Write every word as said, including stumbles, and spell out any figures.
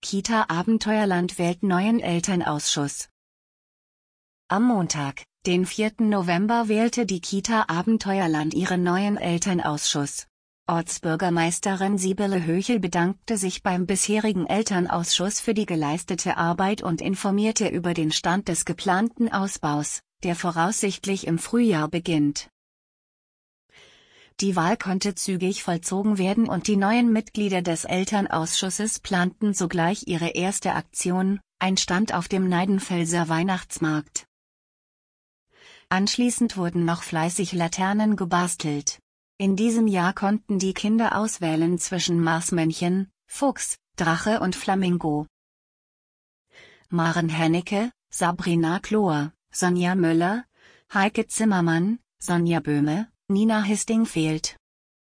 Kita Abenteuerland wählt neuen Elternausschuss. Am Montag, den vierten November, wählte die Kita Abenteuerland ihren neuen Elternausschuss. Ortsbürgermeisterin Sibylle Höchel bedankte sich beim bisherigen Elternausschuss für die geleistete Arbeit und informierte über den Stand des geplanten Ausbaus, der voraussichtlich im Frühjahr beginnt. Die Wahl konnte zügig vollzogen werden und die neuen Mitglieder des Elternausschusses planten sogleich ihre erste Aktion, ein Stand auf dem Neidenfelser Weihnachtsmarkt. Anschließend wurden noch fleißig Laternen gebastelt. In diesem Jahr konnten die Kinder auswählen zwischen Marsmännchen, Fuchs, Drache und Flamingo. Maren Hennecke, Sabrina Klohr, Sonja Müller, Heike Zimmermann, Sonja Böhme, Nina Histing fehlt.